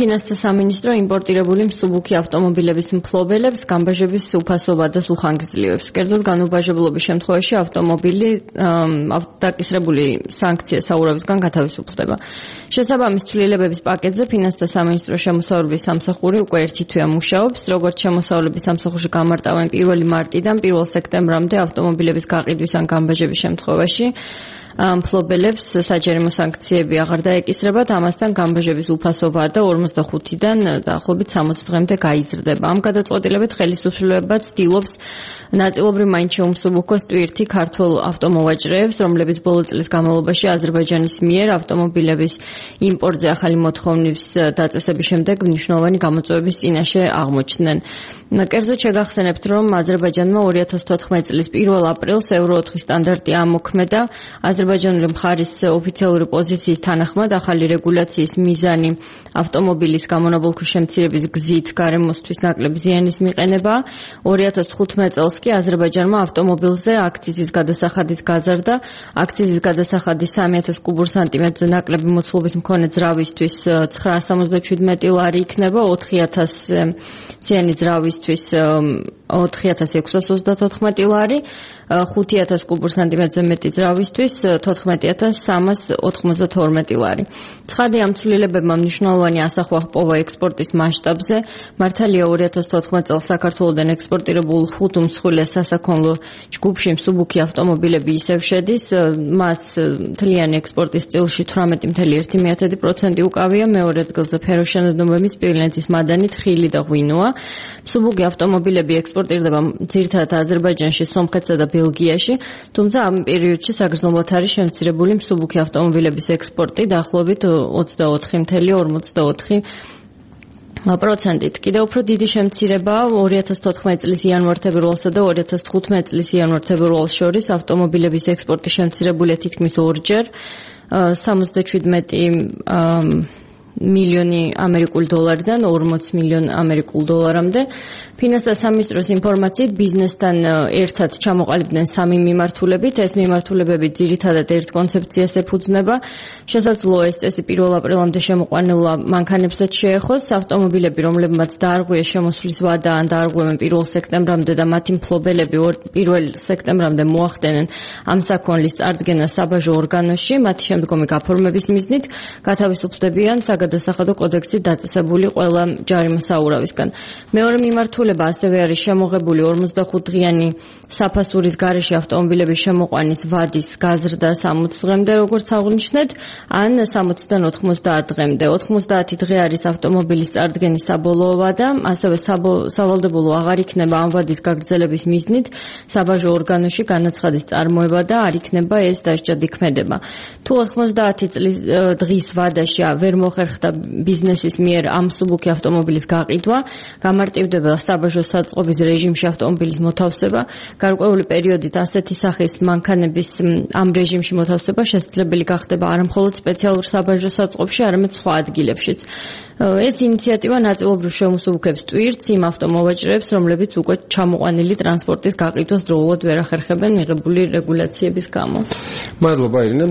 ფინანსთა სამინისტრო იმპორტირებული მსუბუქი ავტომობილების მფლობელებს გამბაჟების უფასო ვადას უხანგრძლივებს. კერძოდ განუბაჟებლობის შემთხვევაში ავტომობილი დაკისრებული სანქცია საურავისგან გათავისუფლდება. შესაბამის ცვლილებების პაკეტზე ფინანსთა სამინისტროს შემოსავლების სამსახური უკვე ერთი თვეა მუშაობს. როგორც შემოსავლების სამსახურში გამარტავენ 1 მარტიდან 1 სექტემბრამდე ავტომობილების გაყიდვის ან გამბაჟების შემთხვევაში მფლობელებს საჯარიმო სანქციები აღარ დაეკისრებათ, ამასთან გამბაჟების უფასო ვადა 45-დან დაახლოებით 60 დღემდე გაიზრდება. ამ გადაწყვეტილებით ხელისუფლება ცდილობს ნაწილობრივ მაინც შეუმსუბუქოს ტვირთი ქართველ ავტომოვაჭრეებს, რომლებიც ბოლო წლის განმავლობაში აზერბაიჯანის მიერ ავტომობილების იმპორტზე ახალი მოთხოვნის დაწესების შემდეგ მნიშვნელოვანი გამოწვევების წინაშე აღმოჩნდნენ. კერძოდ შეგახსენებთ, რომ აზერბაიჯანმა 2014 წლის 1 აპრილს ევრო 4 სტანდარტი ამოქმედა. აზერბაიჯანული მხარის ოფიციალური პოზიციის თანახმად ახალი რეგულაციის მიზანი ავტომობილის გამონაბოლქვი შემცირების გზით გარემოსთვის ნაკლებ ზიანის მიყენება. 2015 წელს კი აზერბაიჯანმა ავტომობილზე აქციზის გადასახადით გაზარდა. აქციზის გადასახადი 3000 კუბურ სანტიმეტრზე ნაკლები მოცულობის მქონე ძრავისთვის 977 ლარი იქნება, 4000 ზიანი ძრავისთვის 4634 ლარი, 5000 კუბურ სანტიმეტრზე მეტი ძრავისთვის 14392 ლარი. ცხადი ამ ცვლილებებმა მნიშვნელოვანი ასახვა ჰპოვა ექსპორტის მასშტაბზე. მართალია 2014 წელს საქართველოდან ექსპორტირებულ 5 უმსხვილეს სასაქონლო ჯგუფში მსუბუქი ავტომობილები ისევ შედის. მას მთლიანი ექსპორტის წილში 18,1% უკავია, მეორე ადგილზე ფეროშენადნობები, სპილენძის მადანი, თხილი და ღვინოა. მსუბუქი ავტომობილები ექსპორტირდება ძირითადად აზერბაიჯანში, სომხეთსა და ბელგიაში, თუმცა ამ პერიოდში საგრძნობლად არის შემცირებული მსუბუქი ავტომობილების ექსპორტი დაახლოებით 24%. კიდევ უფრო დიდი შემცირება 2014 წლის იანვარ-თებერვალსა და 2015 წლის იანვარ-თებერვალს შორის ავტომობილების ექსპორტი შემცირებულია თითქმის 2-ჯერ, 77 მილიონი ამერიკული დოლარიდან 40 მილიონ ამერიკულ დოლარამდე. ფინანსთა სამინისტროს ინფორმაციით ბიზნესთან ერთად ჩამოყალიბდნენ 3 მიმართულებით. ეს მიმართულებები ძირითადად ერთ კონცეფციას ეფუძნება. შესაძლოა ეს წესი 1 აპრილამდე შემოყვანილ მანქანებსაც შეეხოს. ავტომობილები, რომლებმაც დაარღვიეს შემოსვლის ვადა ან დაარღვევენ 1 სექტემბრამდე და მათი მფლობელები 1 სექტემბრამდე მოახდენენ ამ საქონლის წარდგენას საბაჟო ორგანოში, მათი შემდგომი გაფორმების მიზნით გათავისუფლდებიან გადასახადო კოდექსით დაწესებული ყველა ჯარიმოსაურავისგან. მეორე მიმართულება ასევე არის შემოღებული 45 დღიანი საფასურის გარეშე ავტომობილების შემოყვანის ვადის გაზრდა 60 დღემდე, როგორც აღნიშნეთ, ან 60-დან 90 დღემდე. 90 დღე არის ავტომობილის წარდგენის საბოლოო ვადა, ასევე სავალდებულო აღარ იქნება ამ ვადის გაგრძელების მიზნით საბაჟო ორგანოში განაცხადის წარმოება და არ იქნება ეს დასჯად იქმედება. თუ 90 დღის ვადაში ვერ მოხერხდა ბიზნესის მიერ ამ მსუბუქი ავტომობილის გაყიდვა, გამარტივდება საბაჟო საწყობის რეჟიმში ავტომობილის მოთავსება. გარკვეული პერიოდით ასეთი სახის მანქანების ამ რეჟიმში მოთავსება შესაძლებელი გახდება არა მხოლოდ სპეციალურ საბაჟო საწყობში, არამედ სხვა ადგილებშიც. ეს ინიციატივა ნაწილობრივ შეუმსუბუქებს ტვირთს იმ ავტომოვაჭრეებს, რომლებიც უკვე ჩამოყვანილი ტრანსპორტის გაყიდვას დროულად ვერ ახერხებენ მიღებული რეგულაციების გამო. მადლობა ირინა.